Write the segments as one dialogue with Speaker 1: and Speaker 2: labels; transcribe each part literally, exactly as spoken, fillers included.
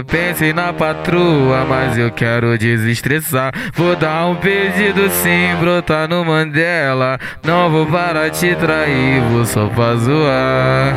Speaker 1: Pensei na patroa, mas eu quero desestressar. Vou dar um pedido sim, brotar no Mandela. Não vou parar de te trair, vou só pra zoar.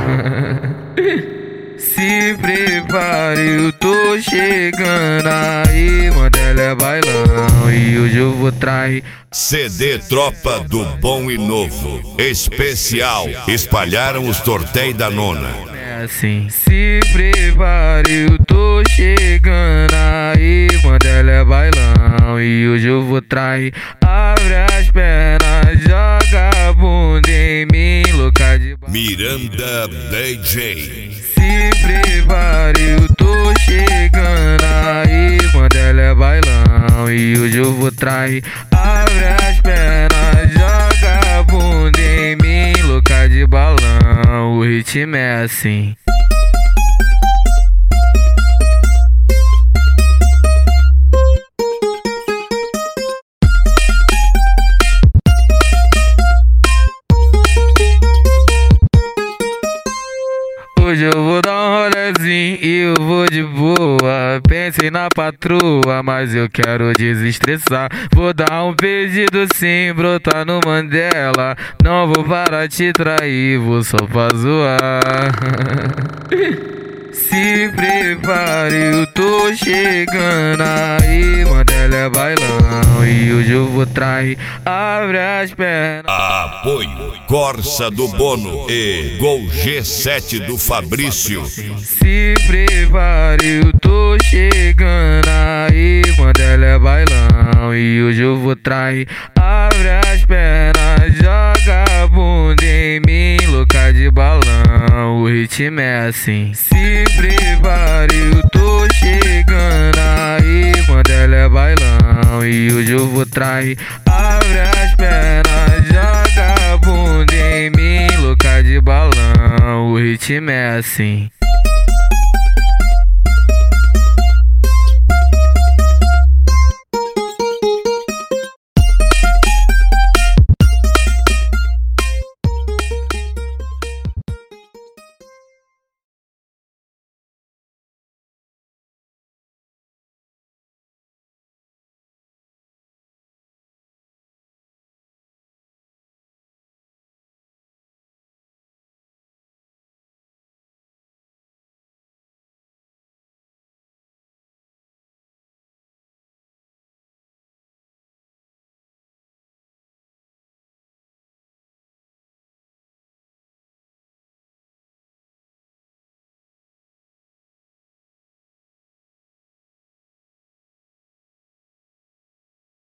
Speaker 1: Se prepare, eu tô chegando aí. Mandela é bailão e hoje eu vou trair.
Speaker 2: C D Tropa do Bom e Novo especial. Espalharam os tortéis da nona.
Speaker 1: É assim, se prepare, eu tô chegando aí. Mandela é bailão e hoje eu vou trair. Abre as pernas, joga a bunda em mim, louca de bailão.
Speaker 2: Miranda D J.
Speaker 1: Se prepare, eu tô chegando aí. Mandela é bailão e hoje eu vou trair. Abre as pernas, joga a bunda em mim, louca de balão. O ritmo é assim. Hoje eu vou dar um rolezinho e eu vou de boa. Pensei na patroa, mas eu quero desestressar. Vou dar um pedido sim, brotar no Mandela. Não vou parar de te trair, vou só pra zoar. Se prepare, eu tô chegando aí. Mandela é bailão e hoje eu vou trair. Abre as pernas.
Speaker 2: Apoio Corsa do Bono e Gol G sete do Fabrício.
Speaker 1: Se prepare, eu tô chegando aí. Mandela é bailão e hoje eu vou trair. Abre as pernas, joga a bunda em mim, louca de balão. O ritmo é assim. Se prepare, eu tô chegando aí. Mandela é bailão e hoje eu vou trair. Abre as pernas, joga a bunda em mim, louca de balão. O ritmo é assim.